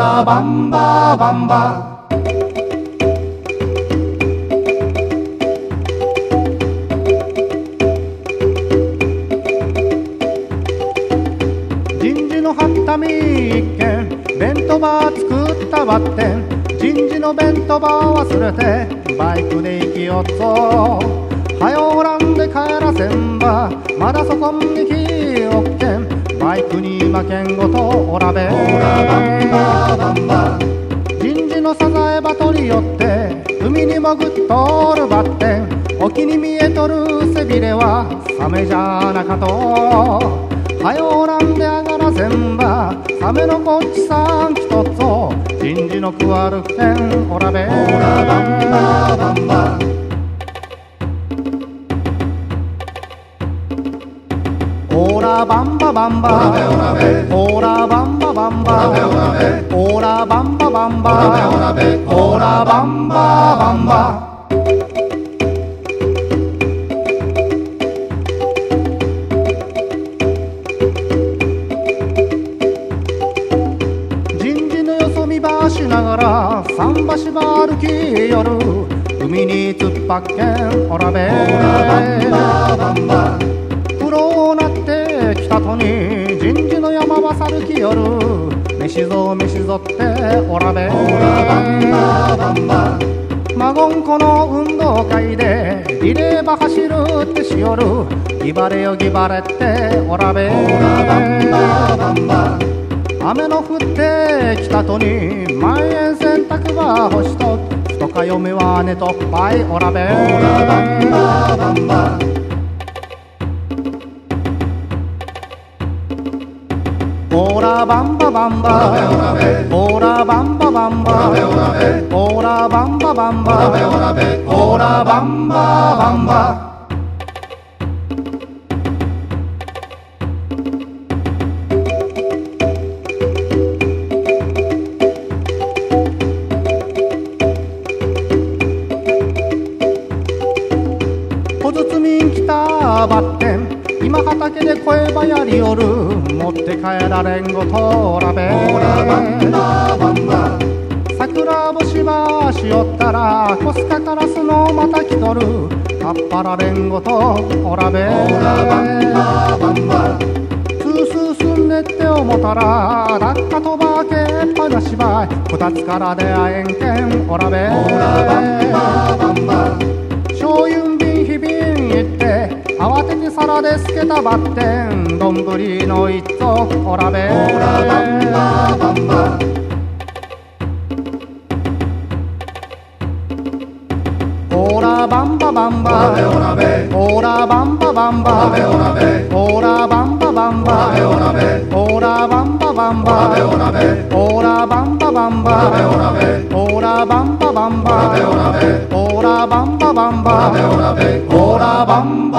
ラバンババンバ。人事のはったみ一軒、弁当バー作ったばってん。人事の弁当バー忘れてバイクで行きよっぞ。はよおらんで帰らせんば、まだそこんにきおっけん。バイクに負けんごとおらべ。オラバンババンバ。人事のサザエば取り寄って海に潜っとるばってん。沖に見えとる背びれはサメじゃなかと。はよおらんで上がらせんば、サメのこっちさんきとっぞ。人事のくわるけんおらべ。オラバンババンバ。オラバンババンバ。オラバンババンバ。オラバンババンバ。オラバンババンバ。しながら桟橋ば歩きよる。海に突っ張っけんおらべ。苦労なってきたとに人事の山ば歩きよる。飯ぞ飯ぞっておらべ。マゴンコの運動会でリレーば走るってしよる。ぎばれよぎばれっておらべ。雨の降ってきたとに万円洗濯ば干しと。とか嫁は寝とっぱいおらべ。オラバンババンバ。オラバンババンバ。オラバンババンバ。オラバンババンバ。オラバンババンバ。小包来たばってん、今畑で声ばやりよる。持って帰られんごとおらべ。オラバンババンバ。桜星ばしよったらコスカカラスのまた来とる。かっぱられんごとおらべ。オラバンババンバ。スースーすんねって思ったら落下とばけっぱなしばい。こたつから出会えんけんおらべ。オラバンババンバ。醤油瓶ひびん行って慌てて皿でつけたばってん。どんぶりの一族おらべ。オラバンババンバ。オラバンババンバ。オラバンババンバ。オラバンババンバ。オラバンババンバ。オラバンババンバ。オラバンババンバ。オラバンババンバ。オラバンバ